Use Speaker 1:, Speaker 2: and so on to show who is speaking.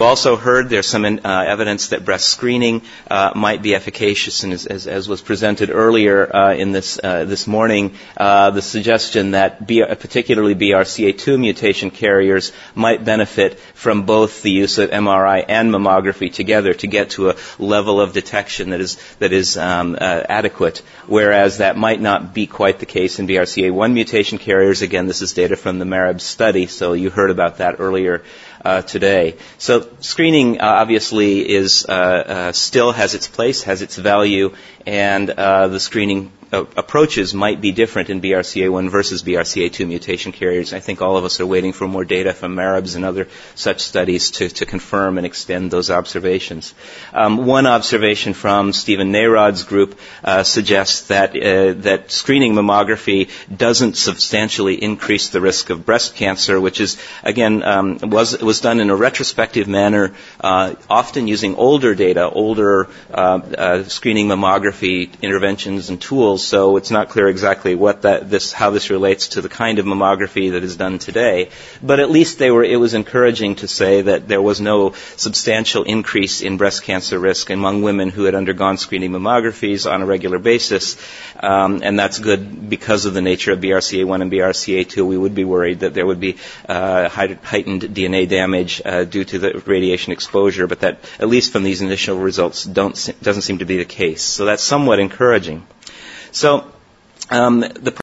Speaker 1: also heard there's some evidence that breast screening might be efficacious, and as was presented earlier in this morning, the suggestion that particularly BRCA2 mutation carriers might benefit from both the use of MRI and mammography together to get to a level of detection that is adequate, whereas that might not be quite the case in BRCA1 mutation carriers. Again, this is data from the MARAB study, so you heard about that earlier today. So screening obviously is still has its place, has its value, and the screening approaches might be different in BRCA1 versus BRCA2 mutation carriers. I think all of us are waiting for more data from MARABS and other such studies to confirm and extend those observations. One observation from Stephen Narod's group suggests that screening mammography doesn't substantially increase the risk of breast cancer, which is, again, was done in a retrospective manner, often using older data, older screening mammography interventions and tools. So it's not clear exactly how this relates to the kind of mammography that is done today. But at least it was encouraging to say that there was no substantial increase in breast cancer risk among women who had undergone screening mammographies on a regular basis. And that's good because of the nature of BRCA1 and BRCA2. We would be worried that there would be heightened DNA damage due to the radiation exposure, but that, at least from these initial results, doesn't seem to be the case. So that's somewhat encouraging. So the